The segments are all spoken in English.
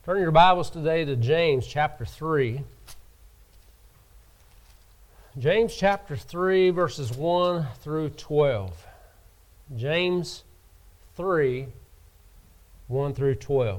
Turn your Bibles today to James chapter 3. James chapter 3, verses 1 through 12. James 3, 1 through 12.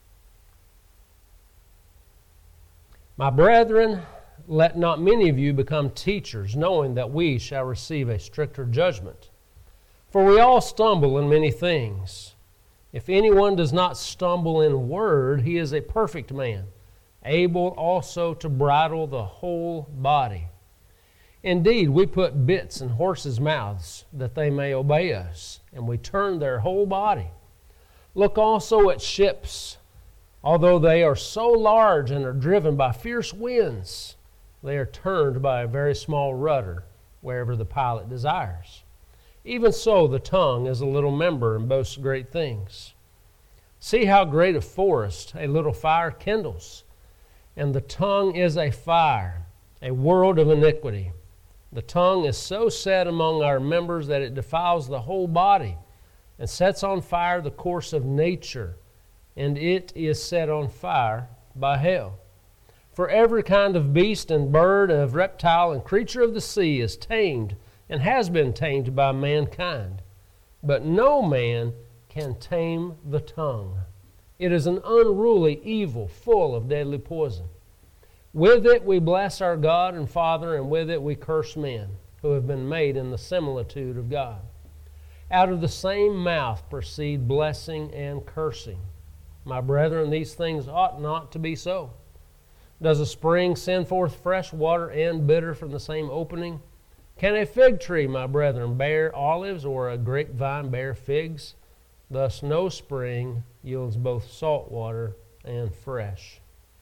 My brethren, let not many of you become teachers, knowing that we shall receive a stricter judgment. For we all stumble in many things. If anyone does not stumble in word, he is a perfect man, able also to bridle the whole body. Indeed, we put bits in horses' mouths, that they may obey us, and we turn their whole body. Look also at ships. Although they are so large and are driven by fierce winds, they are turned by a very small rudder, wherever the pilot desires. Even so, the tongue is a little member and boasts great things. See how great a forest a little fire kindles. And the tongue is a fire, a world of iniquity. The tongue is so set among our members that it defiles the whole body and sets on fire the course of nature, and it is set on fire by hell. For every kind of beast and bird and of reptile and creature of the sea is tamed and has been tamed by mankind. But no man can tame the tongue. It is an unruly evil full of deadly poison. With it we bless our God and Father, and with it we curse men who have been made in the similitude of God. Out of the same mouth proceed blessing and cursing. My brethren, these things ought not to be so. Does a spring send forth fresh water and bitter from the same opening? Can a fig tree, my brethren, bear olives, or a grapevine bear figs? Thus no spring yields both salt water and fresh.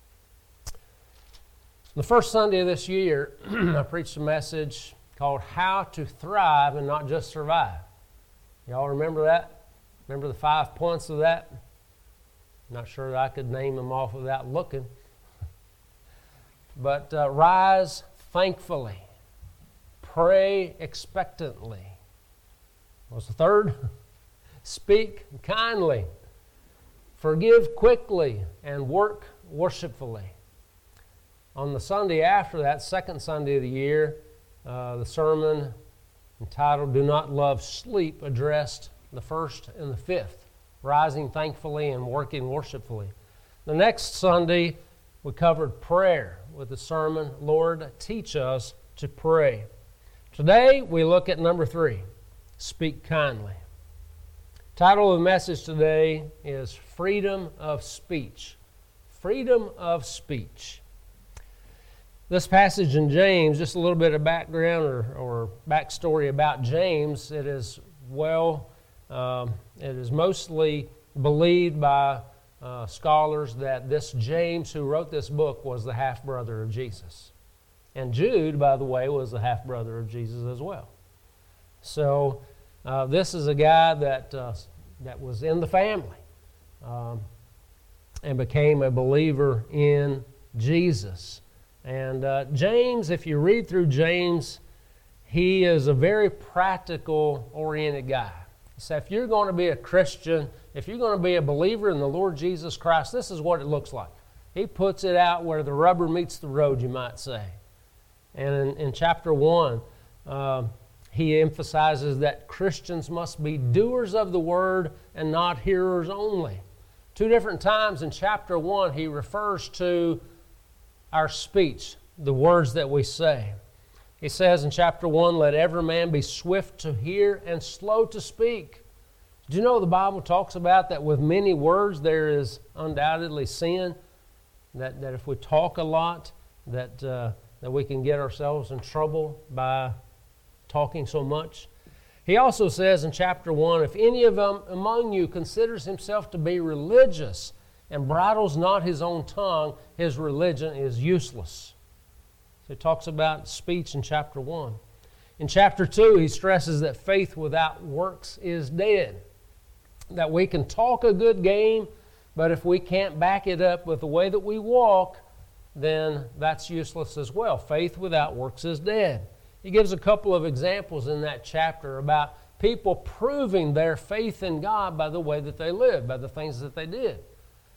The first Sunday of this year, I preached a message called How to Thrive and Not Just Survive. Y'all remember that? Remember the 5 points of that? Not sure that I could name them off without looking. But rise thankfully. Pray expectantly. What's the third? Speak kindly. Forgive quickly and work worshipfully. On the Sunday after that, second Sunday of the year, the sermon entitled Do Not Love Sleep addressed the first and the fifth, rising thankfully and working worshipfully. The next Sunday, we covered prayer with the sermon, Lord, teach us to pray. Today, we look at number 3, speak kindly. Title of the message today is Freedom of Speech. Freedom of speech. This passage in James, just a little bit of background or backstory about James. It is mostly believed by scholars that this James who wrote this book was the half-brother of Jesus. And Jude, by the way, was the half-brother of Jesus as well. So this is a guy that was in the family and became a believer in Jesus. And James, if you read through James, he is a very practical-oriented guy. So if you're going to be a Christian, if you're going to be a believer in the Lord Jesus Christ, this is what it looks like. He puts it out where the rubber meets the road, you might say. And in chapter 1, he emphasizes that Christians must be doers of the word and not hearers only. 2 different times in chapter 1, he refers to our speech, the words that we say. He says in chapter 1, let every man be swift to hear and slow to speak. Do you know the Bible talks about that with many words there is undoubtedly sin? That if we talk a lot, that we can get ourselves in trouble by talking so much. He also says in chapter 1, if any of them among you considers himself to be religious and bridles not his own tongue, his religion is useless. So he talks about speech in chapter 1. In chapter 2, he stresses that faith without works is dead. That we can talk a good game, but if we can't back it up with the way that we walk, then that's useless as well. Faith without works is dead. He gives a couple of examples in that chapter about people proving their faith in God by the way that they lived, by the things that they did.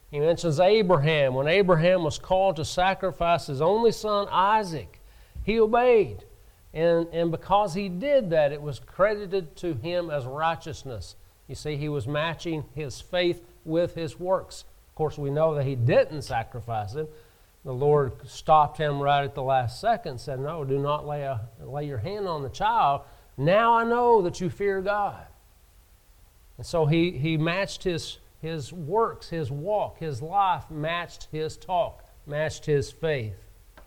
He mentions Abraham. When Abraham was called to sacrifice his only son, Isaac, he obeyed. And because he did that, it was credited to him as righteousness. You see, he was matching his faith with his works. Of course, we know that he didn't sacrifice him. The Lord stopped him right at the last second and said, no, do not lay your hand on the child. Now I know that you fear God. And so he matched his works, his walk, his life matched his talk, matched his faith.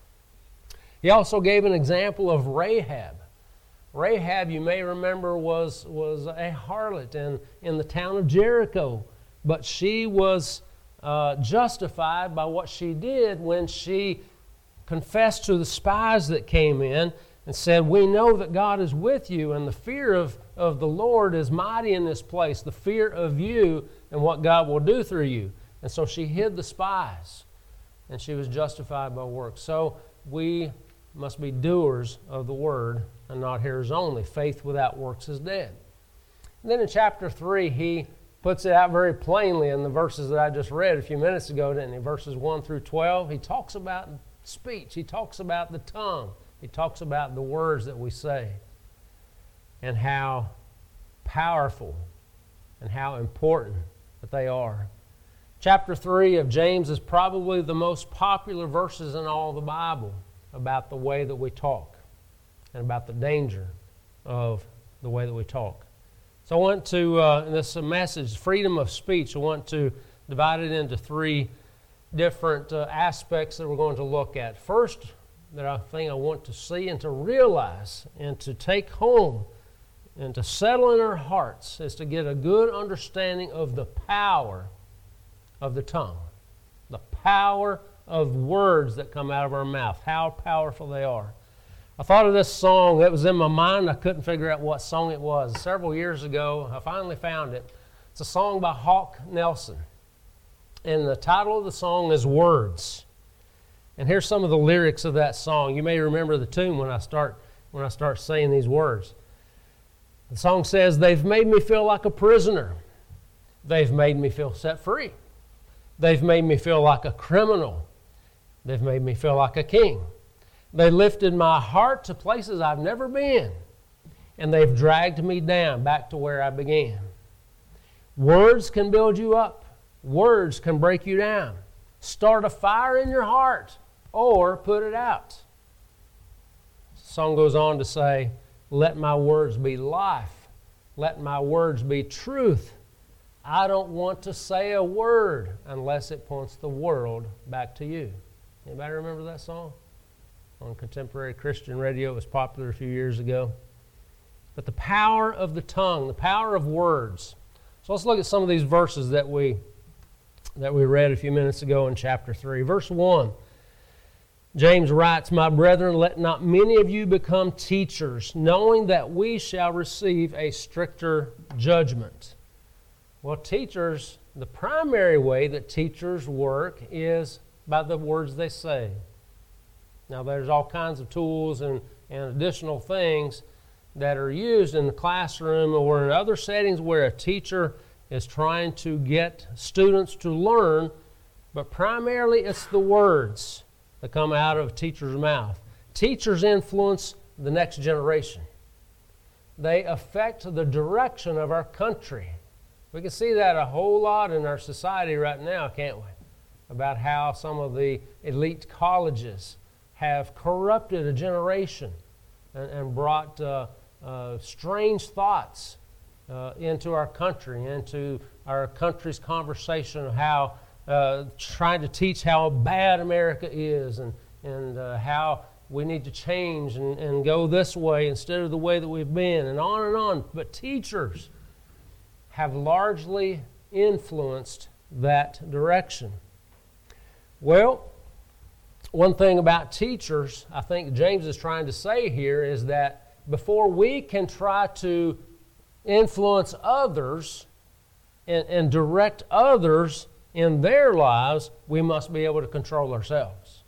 He also gave an example of Rahab. Rahab, you may remember, was a harlot in the town of Jericho. But she was justified by what she did when she confessed to the spies that came in and said, we know that God is with you, and the fear of the Lord is mighty in this place, the fear of you and what God will do through you. And so she hid the spies, and she was justified by works. So we must be doers of the word and not hearers only. Faith without works is dead. And then in chapter 3, he puts it out very plainly in the verses that I just read a few minutes ago, didn't he? Verses 1 through 12. He talks about speech. He talks about the tongue. He talks about the words that we say and how powerful and how important that they are. Chapter 3 of James is probably the most popular verses in all the Bible about the way that we talk and about the danger of the way that we talk. So I want to, in this message, freedom of speech, I want to divide it into three different aspects that we're going to look at. First, that I think I want to see and to realize and to take home and to settle in our hearts is to get a good understanding of the power of the tongue, the power of words that come out of our mouth, how powerful they are. I thought of this song that was in my mind. I couldn't figure out what song it was. Several years ago, I finally found it. It's a song by Hawk Nelson. And the title of the song is Words. And here's some of the lyrics of that song. You may remember the tune when I start saying these words. The song says, they've made me feel like a prisoner. They've made me feel set free. They've made me feel like a criminal. They've made me feel like a king. They lifted my heart to places I've never been, and they've dragged me down back to where I began. Words can build you up. Words can break you down. Start a fire in your heart or put it out. The song goes on to say, let my words be life. Let my words be truth. I don't want to say a word unless it points the world back to you. Anybody remember that song? On contemporary Christian radio, it was popular a few years ago. But the power of the tongue, the power of words. So let's look at some of these verses that we read a few minutes ago in chapter 3. Verse 1, James writes, my brethren, let not many of you become teachers, knowing that we shall receive a stricter judgment. Well, teachers, the primary way that teachers work is by the words they say. Now, there's all kinds of tools and additional things that are used in the classroom or in other settings where a teacher is trying to get students to learn, but primarily it's the words that come out of a teacher's mouth. Teachers influence the next generation. They affect the direction of our country. We can see that a whole lot in our society right now, can't we? About how some of the elite colleges have corrupted a generation and brought strange thoughts into our country, into our country's conversation of how trying to teach how bad America is and how we need to change and go this way instead of the way that we've been, and on and on. But teachers have largely influenced that direction. Well, one thing about teachers, I think James is trying to say here, is that before we can try to influence others and direct others in their lives, we must be able to control ourselves.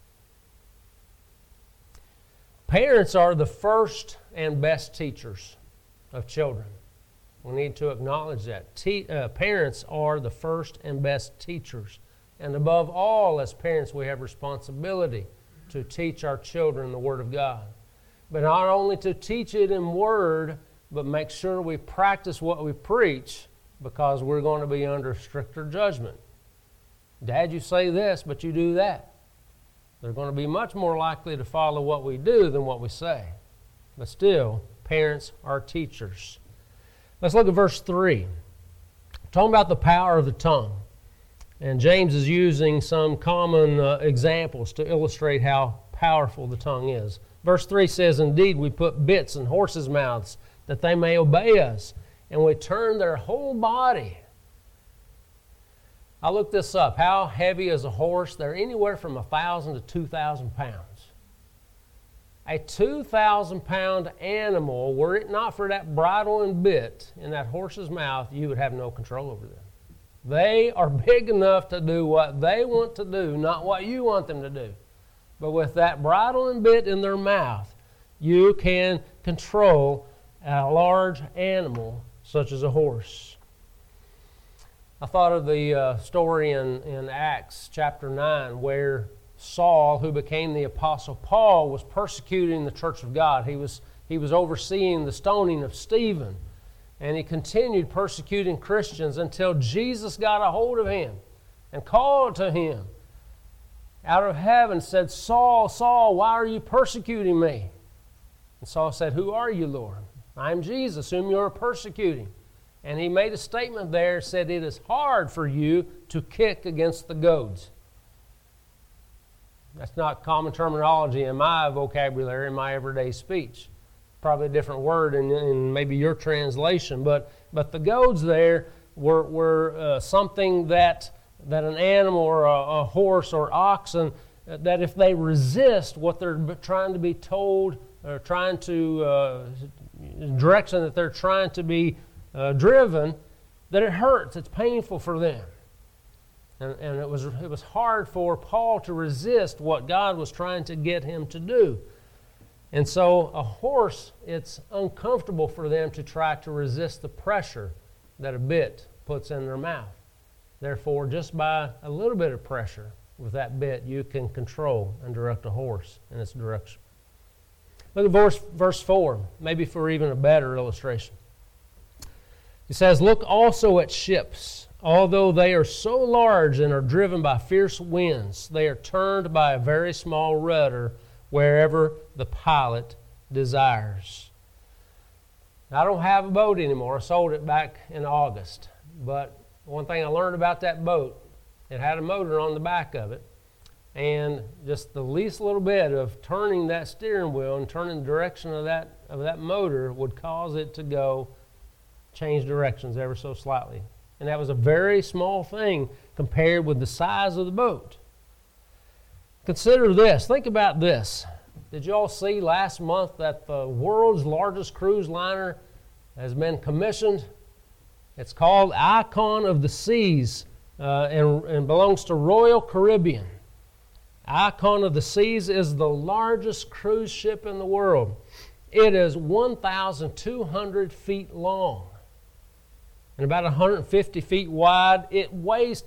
Parents are the first and best teachers of children. We need to acknowledge that. Parents are the first and best teachers And above all, as parents, we have responsibility to teach our children the Word of God. But not only to teach it in word, but make sure we practice what we preach, because we're going to be under stricter judgment. Dad, you say this, but you do that. They're going to be much more likely to follow what we do than what we say. But still, parents are teachers. Let's look at verse 3. Talking about the power of the tongue. And James is using some common examples to illustrate how powerful the tongue is. Verse 3 says, "Indeed, we put bits in horses' mouths that they may obey us, and we turn their whole body." I looked this up. How heavy is a horse? They're anywhere from 1,000 to 2,000 pounds. A 2,000-pound animal, were it not for that bridle and bit in that horse's mouth, you would have no control over them. They are big enough to do what they want to do, not what you want them to do. But with that bridle and bit in their mouth, you can control a large animal such as a horse. I thought of the story in Acts chapter 9 where Saul, who became the Apostle Paul, was persecuting the church of God. He was overseeing the stoning of Stephen. And he continued persecuting Christians until Jesus got a hold of him and called to him out of heaven, said, "Saul, Saul, why are you persecuting me?" And Saul said, "Who are you, Lord?" "I am Jesus, whom you are persecuting." And he made a statement there, said, "It is hard for you to kick against the goads." That's not common terminology in my vocabulary, in my everyday speech. Probably a different word in maybe your translation, but the goads there were something that an animal or a horse or oxen, that if they resist what they're trying to be told, or trying to direction that they're trying to be driven, that it hurts. It's painful for them, and it was hard for Paul to resist what God was trying to get him to do. And so a horse, it's uncomfortable for them to try to resist the pressure that a bit puts in their mouth. Therefore, just by a little bit of pressure with that bit, you can control and direct a horse in its direction. Look at verse 4, maybe for even a better illustration. It says, "Look also at ships. Although they are so large and are driven by fierce winds, they are turned by a very small rudder wherever the pilot desires." I don't have a boat anymore. I sold it back in August. But one thing I learned about that boat, it had a motor on the back of it. And just the least little bit of turning that steering wheel and turning the direction of that motor would cause it to change directions ever so slightly. And that was a very small thing compared with the size of the boat. Consider this. Think about this. Did you all see last month that the world's largest cruise liner has been commissioned? It's called Icon of the Seas and belongs to Royal Caribbean. Icon of the Seas is the largest cruise ship in the world. It is 1,200 feet long and about 150 feet wide. It weighs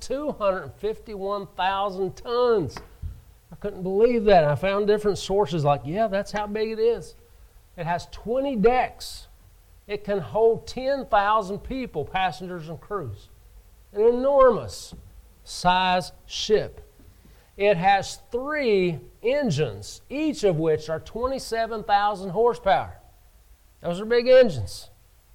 251,000 tons. I couldn't believe that. I found different sources like, yeah, that's how big it is. It has 20 decks. It can hold 10,000 people, passengers and crews. An enormous size ship. It has 3 engines, each of which are 27,000 horsepower. Those are big engines.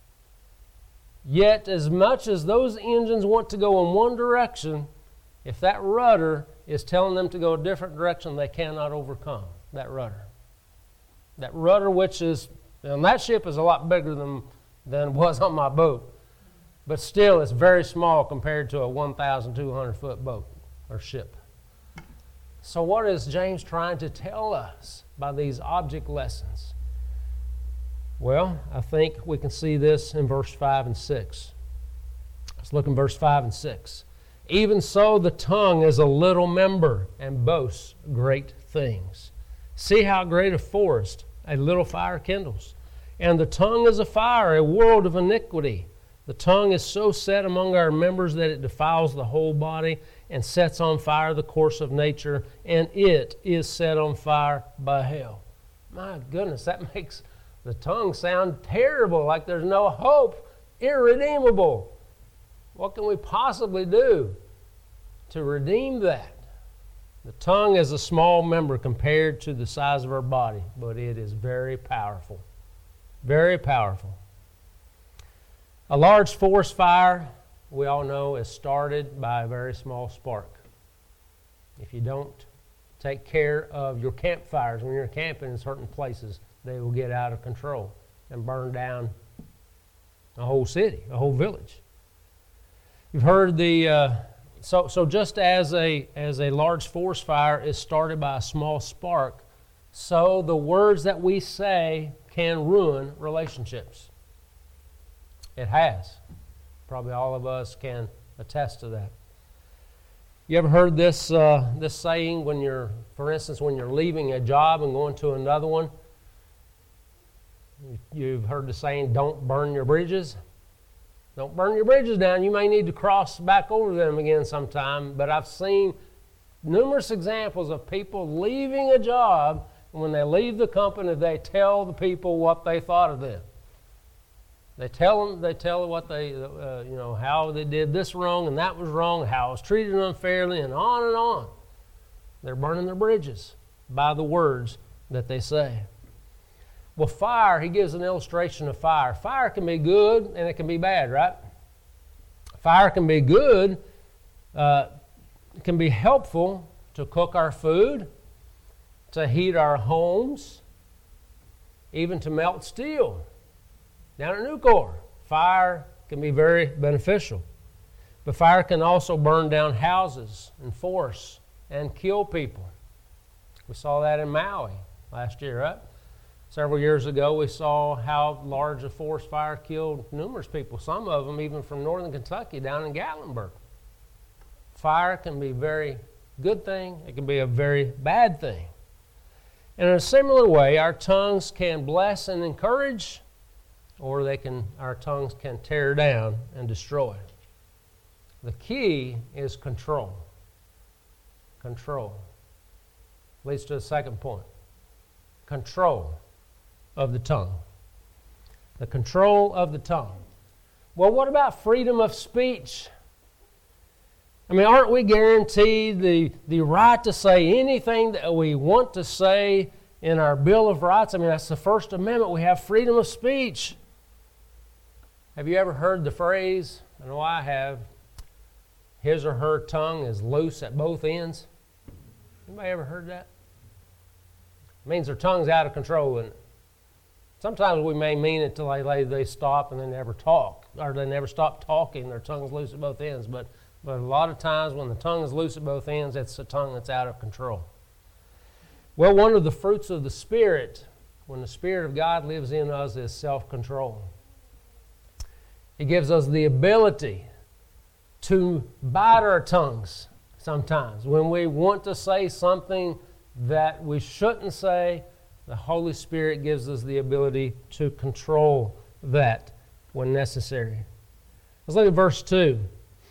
Yet, as much as those engines want to go in one direction, if that rudder is telling them to go a different direction, they cannot overcome that rudder. That rudder, which is, and that ship is a lot bigger than was on my boat, but still it's very small compared to a 1,200 foot boat or ship. So what is James trying to tell us by these object lessons? Well, I think we can see this in verse 5 and 6. Let's look in verse 5 and 6. "Even so, the tongue is a little member and boasts great things. See how great a forest a little fire kindles. And the tongue is a fire, a world of iniquity. The tongue is so set among our members that it defiles the whole body and sets on fire the course of nature, and it is set on fire by hell. My goodness, that makes the tongue sound terrible, like there's no hope, irredeemable. What can we possibly do to redeem that? The tongue is a small member compared to the size of our body, but it is very powerful. Very powerful. A large forest fire, we all know, is started by a very small spark. If you don't take care of your campfires when you're camping in certain places, they will get out of control and burn down a whole city, a whole village. You've heard the so just as a large forest fire is started by a small spark, so the words that we say can ruin relationships. It has. Probably all of us can attest to that. You ever heard this this saying when you're, for instance, when you're leaving a job and going to another one? You've heard the saying, "Don't burn your bridges." Don't burn your bridges down. You may need to cross back over them again sometime. But I've seen numerous examples of people leaving a job, and when they leave the company, they tell the people what they thought of them. They tell what they, how they did this wrong and that was wrong, how I was treated unfairly, and on and on. They're burning their bridges by the words that they say. Well, fire, he gives an illustration of fire. Fire can be good and it can be bad, right? Fire can be good, it can be helpful to cook our food, to heat our homes, even to melt steel. Down at Nucor, fire can be very beneficial. But fire can also burn down houses and forests and kill people. We saw that in Maui last year, right? Several years ago, we saw how large a forest fire killed numerous people, some of them even from northern Kentucky down in Gatlinburg. Fire can be a very good thing. It can be a very bad thing. And in a similar way, our tongues can bless and encourage, or our tongues can tear down and destroy. The key is control. Control. Leads to the second point. Control of the tongue. The control of the tongue. Well, what about freedom of speech? I mean, aren't we guaranteed the right to say anything that we want to say in our Bill of Rights? I mean, that's the First Amendment. We have freedom of speech. Have you ever heard the phrase, I know I have, his or her tongue is loose at both ends? Anybody ever heard that? It means their tongue's out of control, isn't it? Sometimes we may mean it till they stop and they never talk, or they never stop talking, their tongue's loose at both ends. But a lot of times when the tongue is loose at both ends, it's a tongue that's out of control. Well, one of the fruits of the Spirit, when the Spirit of God lives in us, is self-control. He gives us the ability to bite our tongues sometimes. When we want to say something that we shouldn't say, the Holy Spirit gives us the ability to control that when necessary. Let's look at verse 2.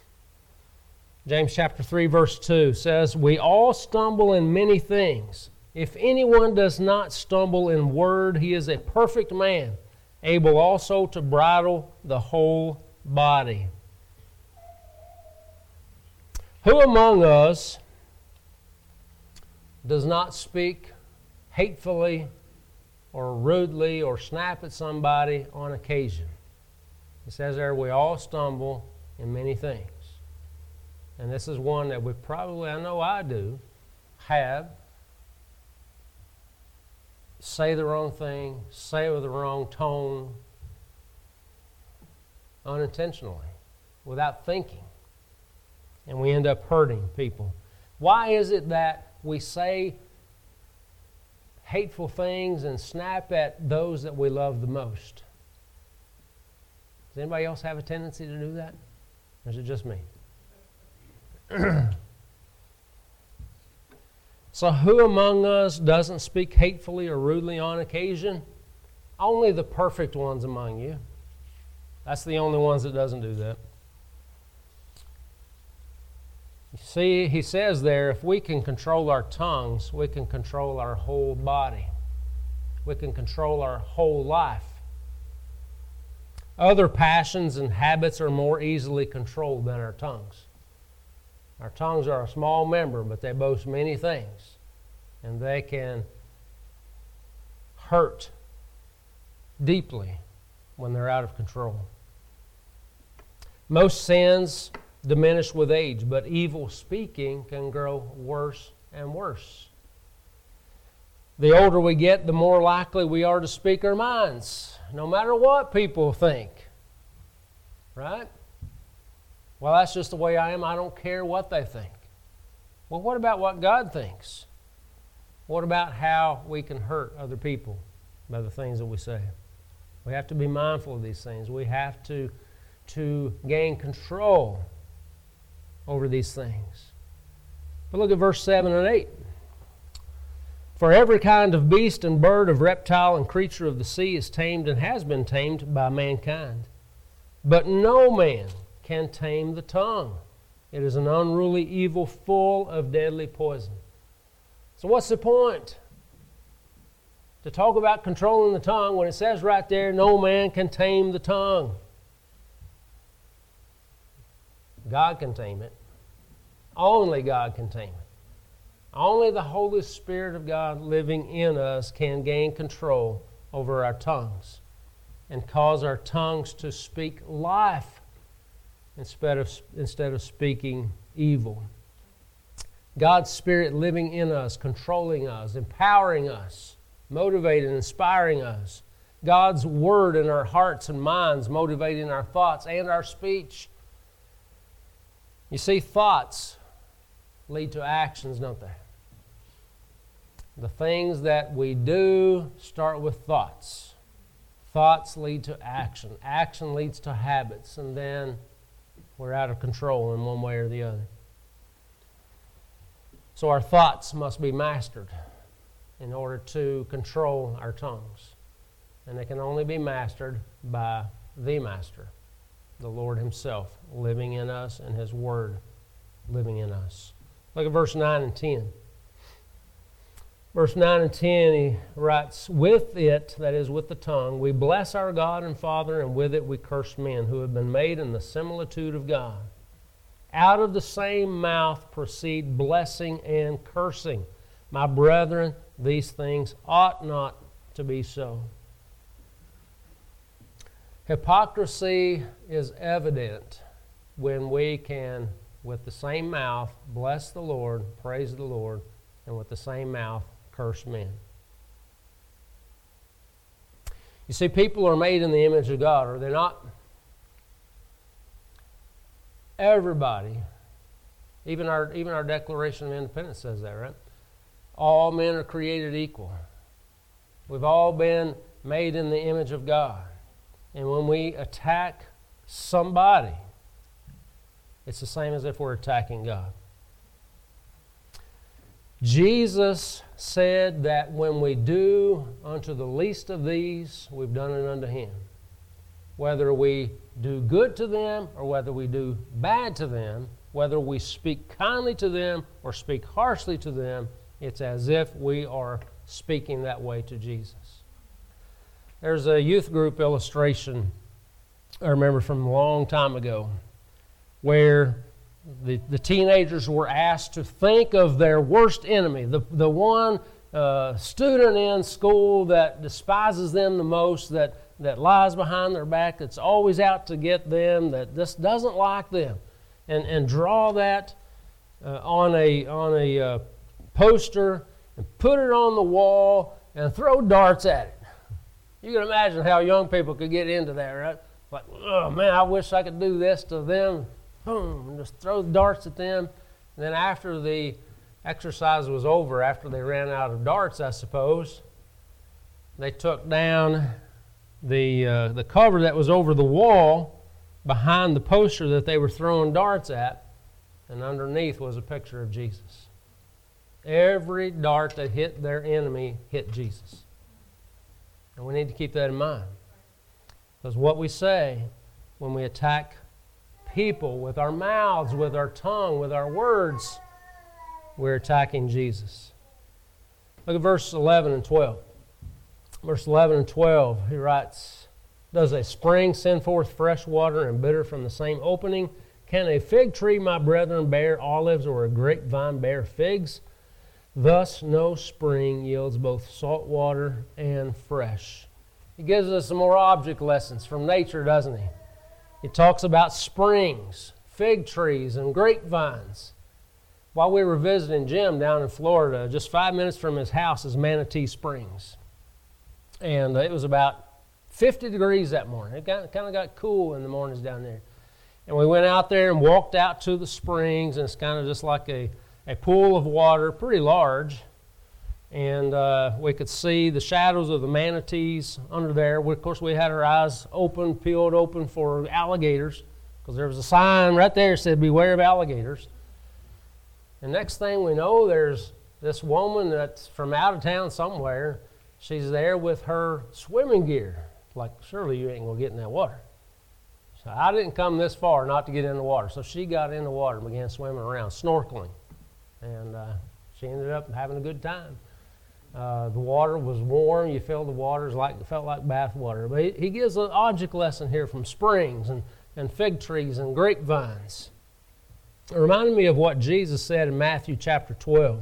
James chapter 3, verse 2 says, "We all stumble in many things. If anyone does not stumble in word, he is a perfect man, able also to bridle the whole body." Who among us does not speak hatefully or rudely or snap at somebody on occasion? It says there, we all stumble in many things. And this is one that we probably, I know I do, have. Say the wrong thing, say it with the wrong tone, unintentionally, without thinking. And we end up hurting people. Why is it that we say hateful things and snap at those that we love the most? Does anybody else have a tendency to do that? Or is it just me? So who among us doesn't speak hatefully or rudely on occasion? Only the perfect ones among you. That's the only ones that doesn't do that. See, he says there, if we can control our tongues, we can control our whole body. We can control our whole life. Other passions and habits are more easily controlled than our tongues. Our tongues are a small member, but they boast many things. And they can hurt deeply when they're out of control. Most sins diminish with age, but evil speaking can grow worse and worse. The older we get, the more likely we are to speak our minds, no matter what people think. Right? Well, that's just the way I am. I don't care what they think. Well, what about what God thinks? What about how we can hurt other people by the things that we say? We have to be mindful of these things. We have to gain control over these things. But look at verse 7 and 8. For every kind of beast and bird, of reptile and creature of the sea is tamed and has been tamed by mankind. But no man can tame the tongue. It is an unruly evil full of deadly poison. So what's the point? To talk about controlling the tongue when it says right there, no man can tame the tongue. God can tame it. Only God can tame it. Only the Holy Spirit of God living in us can gain control over our tongues and cause our tongues to speak life instead of speaking evil. God's Spirit living in us, controlling us, empowering us, motivating, inspiring us. God's Word in our hearts and minds, motivating our thoughts and our speech. You see, thoughts lead to actions, don't they? The things that we do start with thoughts. Thoughts lead to action. Action leads to habits, and then we're out of control in one way or the other. So our thoughts must be mastered in order to control our tongues. And they can only be mastered by the Master, the Lord Himself, living in us and His Word living in us. Look at verse 9 and 10. Verse 9 and 10, he writes, with it, that is with the tongue, we bless our God and Father, and with it we curse men who have been made in the similitude of God. Out of the same mouth proceed blessing and cursing. My brethren, these things ought not to be so. Hypocrisy is evident when we can, with the same mouth, bless the Lord, praise the Lord, and with the same mouth, curse men. You see, people are made in the image of God, are they not? Everybody, even our Declaration of Independence says that, right? All men are created equal. We've all been made in the image of God. And when we attack somebody, it's the same as if we're attacking God. Jesus said that when we do unto the least of these, we've done it unto Him. Whether we do good to them or whether we do bad to them, whether we speak kindly to them or speak harshly to them, it's as if we are speaking that way to Jesus. There's a youth group illustration I remember from a long time ago where the teenagers were asked to think of their worst enemy, the one student in school that despises them the most, that lies behind their back, that's always out to get them, that just doesn't like them, and draw that on a poster and put it on the wall and throw darts at it. You can imagine how young people could get into that, right? Like, oh man, I wish I could do this to them. Boom, and just throw darts at them. And then after the exercise was over, after they ran out of darts, I suppose, they took down the cover that was over the wall behind the poster that they were throwing darts at, and underneath was a picture of Jesus. Every dart that hit their enemy hit Jesus. And we need to keep that in mind. Because what we say when we attack people, with our mouths, with our tongue, with our words, we're attacking Jesus. Look at verse 11 and 12. Verse 11 and 12, he writes, "Does a spring send forth fresh water and bitter from the same opening? Can a fig tree, my brethren, bear olives, or a grapevine bear figs? Thus no spring yields both salt water and fresh." He gives us some more object lessons from nature, doesn't he? He talks about springs, fig trees, and grapevines. While we were visiting Jim down in Florida, just 5 minutes from his house is Manatee Springs. And it was about 50 degrees that morning. It kind of got cool in the mornings down there. And we went out there and walked out to the springs, and it's kind of just like a pool of water, pretty large. And we could see the shadows of the manatees under there. Of course, we had our eyes open, peeled open for alligators, because there was a sign right there that said, "Beware of alligators." And next thing we know, there's this woman that's from out of town somewhere. She's there with her swimming gear. Like, surely you ain't going to get in that water. So I didn't come this far not to get in the water. So she got in the water and began swimming around, snorkeling. And she ended up having a good time. The water was warm. You felt the water felt like bath water. But he gives an object lesson here from springs and fig trees and grapevines. It reminded me of what Jesus said in Matthew chapter 12.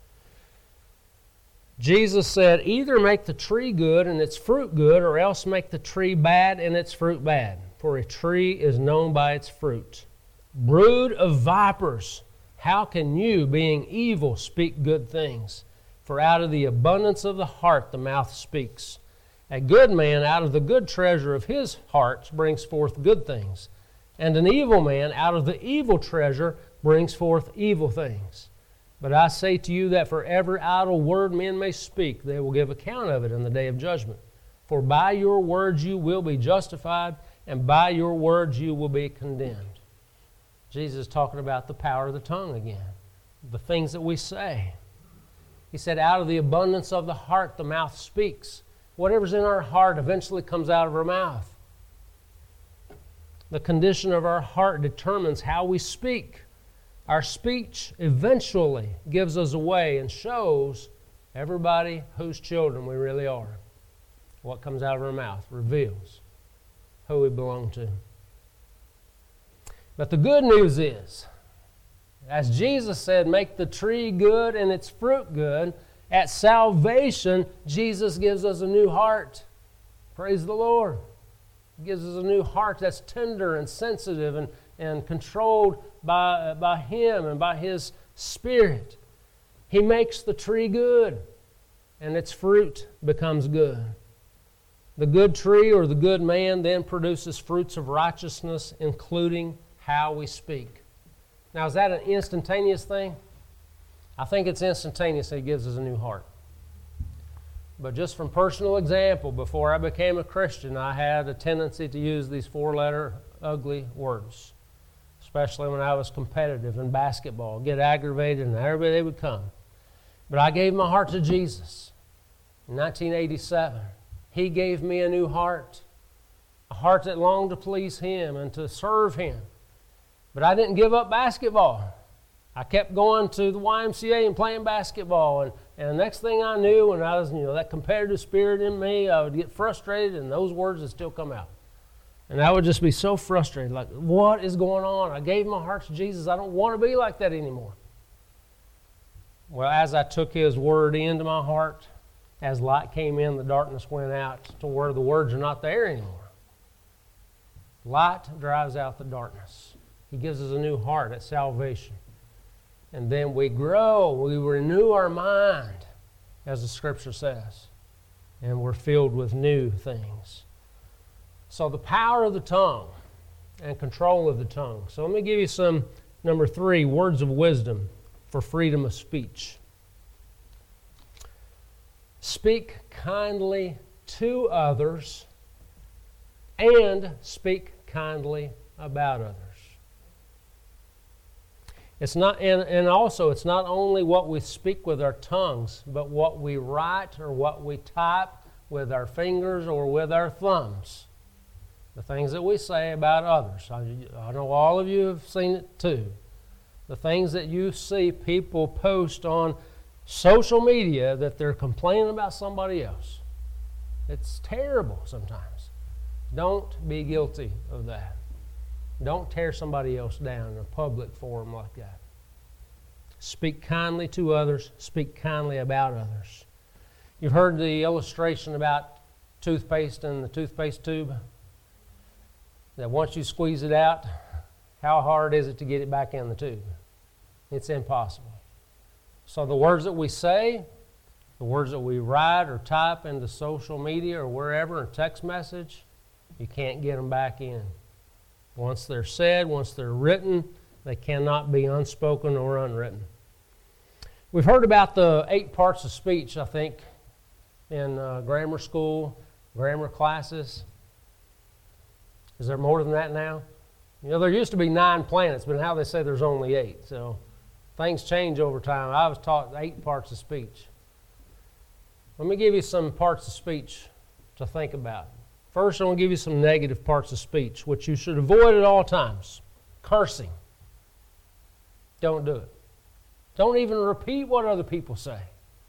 Jesus said, "Either make the tree good and its fruit good, or else make the tree bad and its fruit bad. For a tree is known by its fruit. Brood of vipers, how can you, being evil, speak good things? For out of the abundance of the heart the mouth speaks. A good man out of the good treasure of his heart brings forth good things, and an evil man out of the evil treasure brings forth evil things. But I say to you that for every idle word men may speak, they will give account of it in the day of judgment. For by your words you will be justified, and by your words you will be condemned." Jesus is talking about the power of the tongue again, the things that we say. He said, out of the abundance of the heart the mouth speaks. Whatever's in our heart eventually comes out of our mouth. The condition of our heart determines how we speak. Our speech eventually gives us away and shows everybody whose children we really are. What comes out of our mouth reveals who we belong to. But the good news is, as Jesus said, make the tree good and its fruit good, at salvation, Jesus gives us a new heart. Praise the Lord. He gives us a new heart that's tender and sensitive and controlled by Him and by His Spirit. He makes the tree good, and its fruit becomes good. The good tree or the good man then produces fruits of righteousness, including how we speak. Now, is that an instantaneous thing? I think it's instantaneous that He gives us a new heart. But just from personal example, before I became a Christian, I had a tendency to use these four-letter ugly words, especially when I was competitive in basketball, get aggravated, and everybody they would come. But I gave my heart to Jesus in 1987. He gave me a new heart, a heart that longed to please Him and to serve Him. But I didn't give up basketball. I kept going to the YMCA and playing basketball, and the next thing I knew, when I was, that competitive spirit in me, I would get frustrated, and those words would still come out. And I would just be so frustrated, like, what is going on? I gave my heart to Jesus. I don't want to be like that anymore. Well, as I took His word into my heart, as light came in, the darkness went out to where the words are not there anymore. Light drives out the darkness. He gives us a new heart at salvation. And then we grow, we renew our mind, as the Scripture says, and we're filled with new things. So the power of the tongue and control of the tongue. So let me give you some, number 3, words of wisdom for freedom of speech. Speak kindly to others and speak kindly about others. It's not, and also it's not only what we speak with our tongues, but what we write or what we type with our fingers or with our thumbs. The things that we say about others. I know all of you have seen it too. The things that you see people post on social media that they're complaining about somebody else. It's terrible sometimes. Don't be guilty of that. Don't tear somebody else down in a public forum like that. Speak kindly to others. Speak kindly about others. You've heard the illustration about toothpaste and the toothpaste tube. That once you squeeze it out, how hard is it to get it back in the tube? It's impossible. So the words that we say, the words that we write or type into social media or wherever, in text message, you can't get them back in. Once they're said, once they're written, they cannot be unspoken or unwritten. We've heard about the 8 parts of speech, I think, in grammar school, grammar classes. Is there more than that now? You know, there used to be 9 planets, but now they say there's only 8. So things change over time. I was taught 8 parts of speech. Let me give you some parts of speech to think about. First, I'm going to give you some negative parts of speech, which you should avoid at all times. Cursing. Don't do it. Don't even repeat what other people say.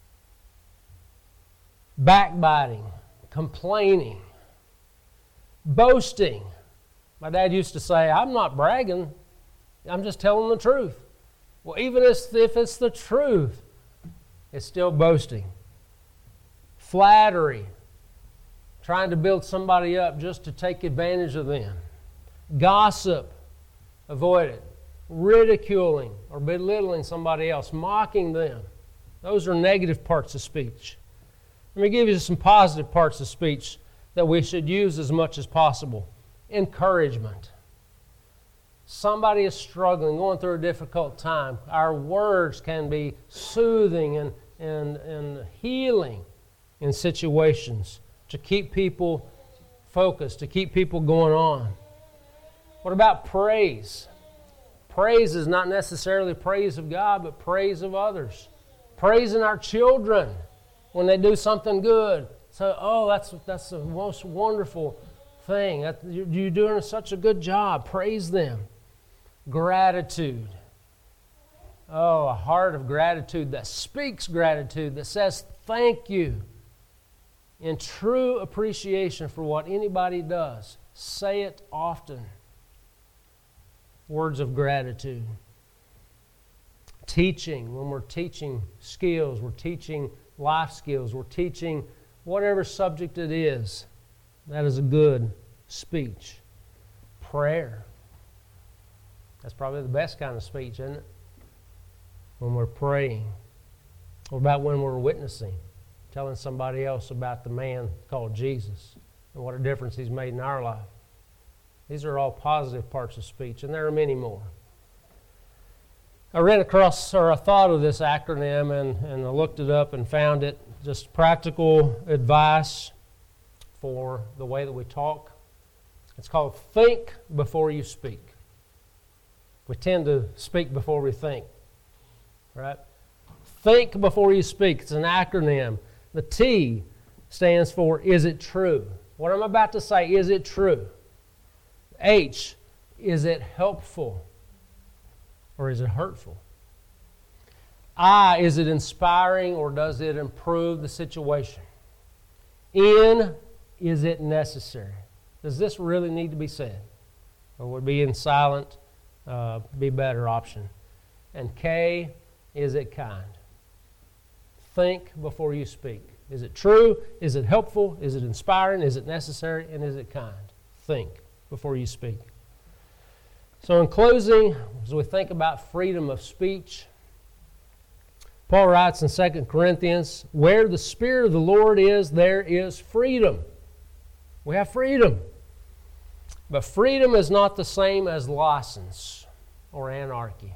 Backbiting. Complaining. Boasting. My dad used to say, I'm not bragging, I'm just telling the truth. Well, even if it's the truth, it's still boasting. Flattery, trying to build somebody up just to take advantage of them. Gossip, avoid it. Ridiculing or belittling somebody else, mocking them. Those are negative parts of speech. Let me give you some positive parts of speech that we should use as much as possible. Encouragement. Somebody is struggling, going through a difficult time. Our words can be soothing and healing in situations to keep people focused, to keep people going on. What about praise? Praise is not necessarily praise of God, but praise of others. Praising our children when they do something good. So, oh, that's the most wonderful thing. You're doing such a good job. Praise them. Gratitude. Oh, a heart of gratitude that speaks gratitude, that says thank you in true appreciation for what anybody does. Say it often. Words of gratitude. Teaching. When we're teaching skills, we're teaching life skills, we're teaching whatever subject it is, that is a good speech. Prayer. That's probably the best kind of speech, isn't it? When we're praying. What about when we're witnessing? Telling somebody else about the man called Jesus and what a difference he's made in our life. These are all positive parts of speech, and there are many more. I ran across, or I thought of this acronym, and I looked it up and found it. Just practical advice for the way that we talk. It's called Think Before You Speak. We tend to speak before we think, right? Think before you speak. It's an acronym. The T stands for, is it true? What I'm about to say, is it true? H, is it helpful? Or is it hurtful? I, is it inspiring or does it improve the situation? N, is it necessary? Does this really need to be said? Or would being silent be a better option? And K, is it kind? Think before you speak. Is it true? Is it helpful? Is it inspiring? Is it necessary? And is it kind? Think before you speak. So in closing, as we think about freedom of speech, Paul writes in 2 Corinthians, where the Spirit of the Lord is, there is freedom. We have freedom. But freedom is not the same as license or anarchy.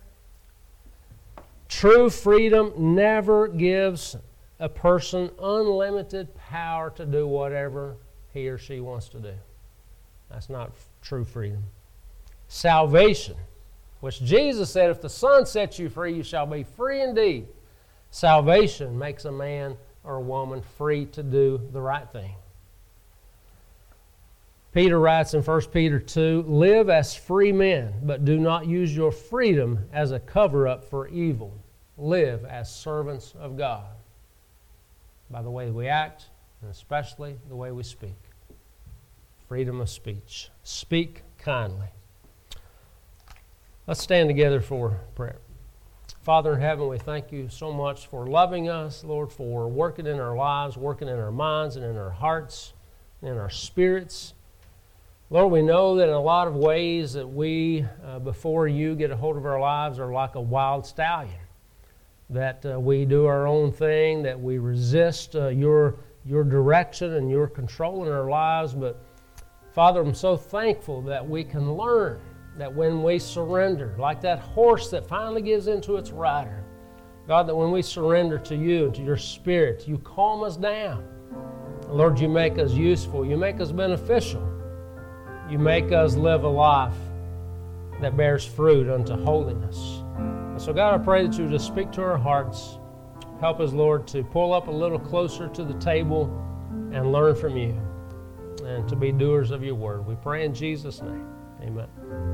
True freedom never gives a person unlimited power to do whatever he or she wants to do. That's not true freedom. Salvation, which Jesus said, if the Son sets you free, you shall be free indeed. Salvation makes a man or a woman free to do the right thing. Peter writes in 1 Peter 2, "Live as free men, but do not use your freedom as a cover-up for evil. Live as servants of God," by the way we act, and especially the way we speak. Freedom of speech. Speak kindly. Let's stand together for prayer. Father in heaven, we thank you so much for loving us, Lord, for working in our lives, working in our minds and in our hearts, and in our spirits. Lord, we know that in a lot of ways that we, before you get a hold of our lives, are like a wild stallion, that we do our own thing, that we resist your direction and your control in our lives. But Father, I'm so thankful that we can learn that when we surrender, like that horse that finally gives into its rider, God, that when we surrender to you and to your Spirit, you calm us down. Lord, you make us useful. You make us beneficial. You make us live a life that bears fruit unto holiness. And so, God, I pray that you just speak to our hearts. Help us, Lord, to pull up a little closer to the table and learn from you and to be doers of your word. We pray in Jesus' name. Amen.